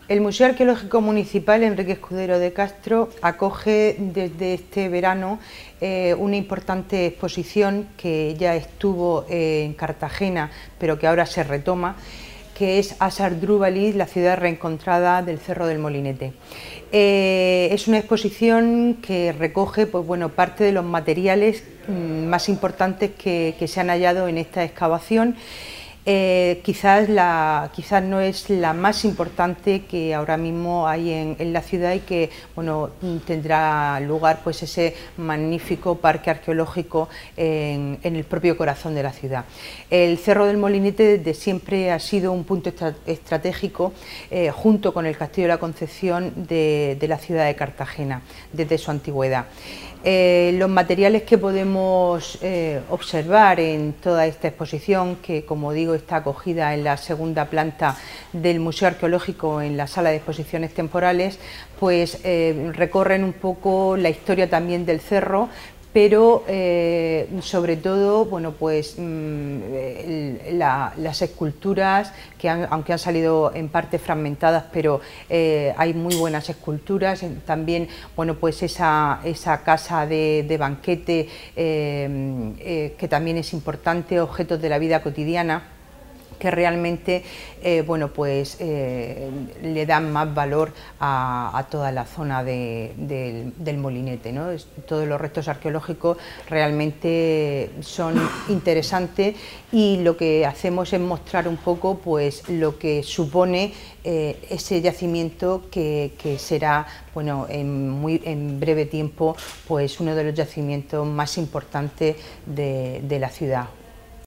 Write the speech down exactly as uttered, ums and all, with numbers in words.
El Museo Arqueológico Municipal Enrique Escudero de Castro acoge desde este verano eh, una importante exposición que ya estuvo en Cartagena, pero que ahora se retoma, que es Asardrúbal, la ciudad reencontrada del Cerro del Molinete. Eh, es una exposición que recoge pues, bueno, parte de los materiales mmm, más importantes que, que se han hallado en esta excavación. Eh, quizás, la, quizás no es la más importante que ahora mismo hay en, en la ciudad y que bueno, tendrá lugar pues, ese magnífico parque arqueológico en, en el propio corazón de la ciudad. El Cerro del Molinete desde siempre ha sido un punto estratégico eh, junto con el Castillo de la Concepción de, de la ciudad de Cartagena desde su antigüedad. Eh, los materiales que podemos eh, observar en toda esta exposición, que como digo está acogida en la segunda planta del Museo Arqueológico en la sala de exposiciones temporales, pues eh, recorren un poco la historia también del cerro, pero eh, sobre todo, bueno, pues mmm, el, la, las esculturas, que han, aunque han salido en parte fragmentadas, pero eh, hay muy buenas esculturas, también, bueno, pues esa, esa casa de, de banquete, eh, eh, que también es importante, objetos de la vida cotidiana, que realmente eh, bueno, pues, eh, le dan más valor a, a toda la zona de, de, del Molinete, ¿no? Todos los restos arqueológicos realmente son interesantes y lo que hacemos es mostrar un poco pues, lo que supone eh, ese yacimiento que, que será bueno, en, muy, en breve tiempo pues, uno de los yacimientos más importantes de, de la ciudad.